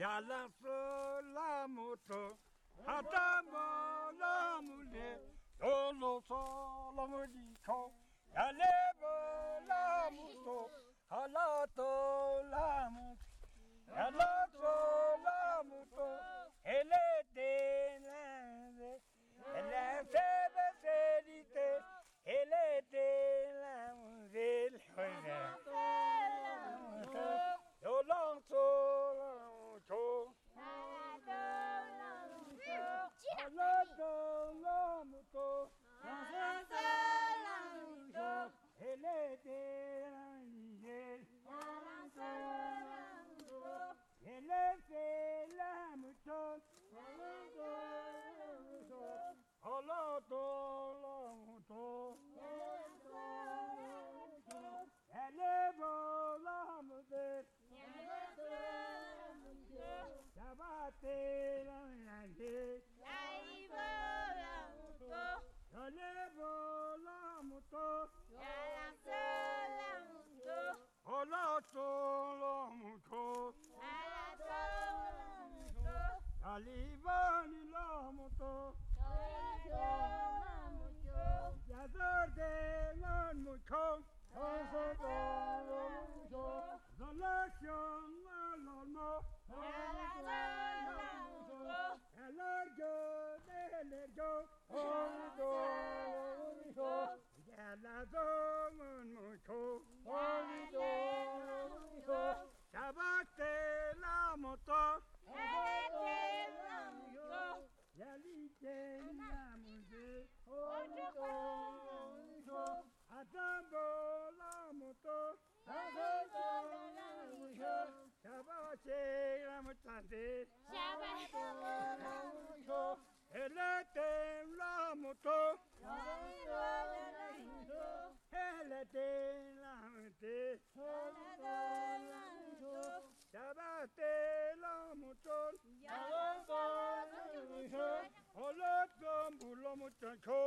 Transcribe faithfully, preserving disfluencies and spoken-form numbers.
Yalla la moto, Hatamo la mule, Lolo so la modico, Yalebo la moto, Halato la moto, Yalato la moto, elle était là, elle a fait facilité, elle était là, elle Yolonto, Yolonto, Yolonto, Yolonto, elle était elle fait la mouton, Yolonto, Yolonto, elle est bonne la mouton. Sabate la yande, yaibo la moto, yalebo la moto, yalanso la moto, olato la moto, alato la moto, yalibani la moto, yalito la moto, yazorde la moto. The lesson alone, and let go, let go, oh, go, and go, and go, oh, Sabate la moto, Yalite la moto, oh, Atambo la moto, Shabache la motante, elle était la moto, elle était la moto, Shabate la moto, oh le tombeau la moto.